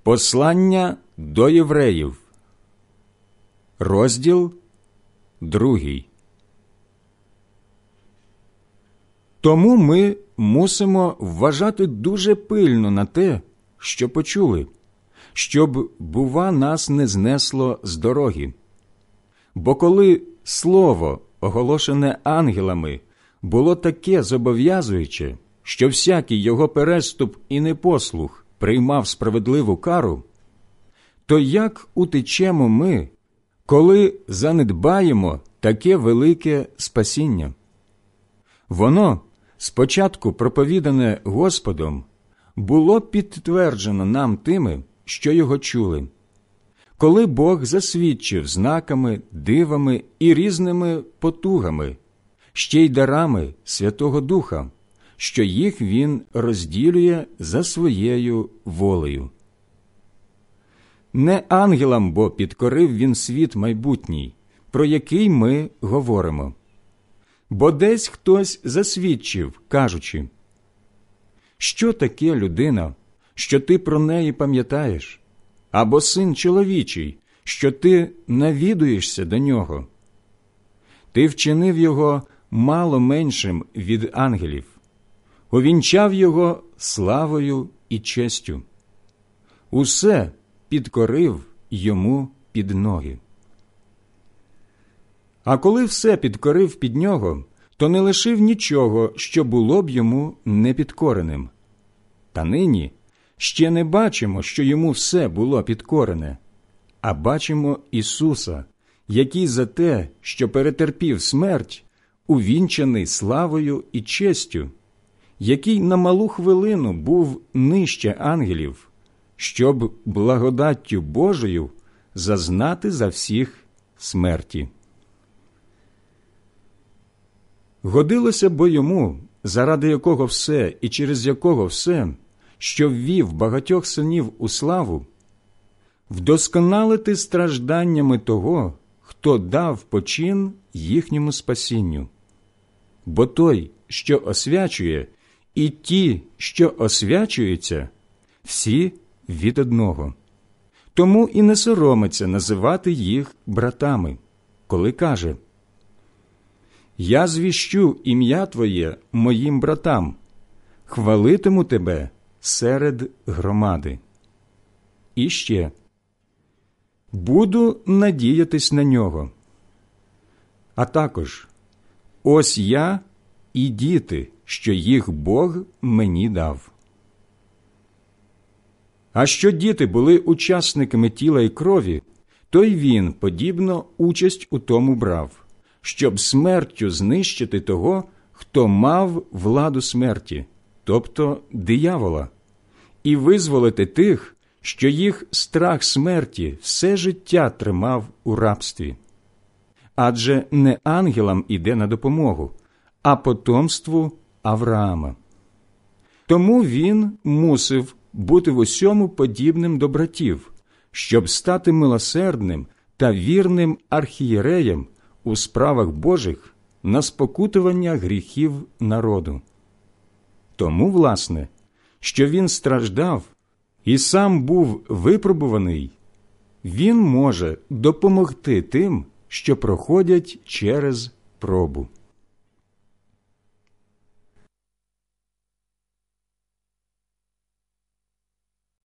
Послання до євреїв, розділ 2. Тому ми мусимо вважати дуже пильно на те, що почули, щоб, бува, нас не знесло з дороги. Бо коли слово, оголошене ангелами, було таке зобов'язуюче, що всякий його переступ і непослух приймав справедливу кару, то як утечемо ми, коли занедбаємо таке велике спасіння? Воно, спочатку проповідане Господом, було підтверджено нам тими, що його чули. Коли Бог засвідчив знаками, дивами і різними потугами, ще й дарами Святого Духа, що їх Він розділює за своєю волею. Не ангелам бо підкорив Він світ майбутній, про який ми говоримо. Бо десь хтось засвідчив, кажучи: «Що таке людина, що ти про неї пам'ятаєш? Або син чоловічий, що ти навідуєшся до нього? Ти вчинив його мало меншим від ангелів, увінчав його славою і честю. Усе підкорив йому під ноги». А коли все підкорив під нього, то не лишив нічого, що було б йому непідкореним. Та нині ще не бачимо, що йому все було підкорене, а бачимо Ісуса, який за те, що перетерпів смерть, увінчаний славою і честю, який на малу хвилину був нижче ангелів, щоб благодаттю Божою зазнати за всіх смерті. Годилося бо йому, заради якого все і через якого все, що ввів багатьох синів у славу, вдосконалити стражданнями того, хто дав почин їхньому спасінню. Бо той, що освячує, і ті, що освячуються, всі від одного. Тому і не соромиться називати їх братами, коли каже: «Я звіщу ім'я Твоє моїм братам, хвалитиму Тебе серед громади». І ще: «Буду надіятись на нього». А також: «Ось я і діти, що їх Бог мені дав». А що діти були учасниками тіла і крові, то й він, подібно, участь у тому брав, щоб смертю знищити того, хто мав владу смерті, тобто диявола, і визволити тих, що їх страх смерті все життя тримав у рабстві. Адже не ангелам іде на допомогу, а потомству Авраама. Тому він мусив бути в усьому подібним до братів, щоб стати милосердним та вірним архієреєм у справах Божих на спокутування гріхів народу. Тому, власне, що він страждав і сам був випробуваний, він може допомогти тим, що проходять через пробу.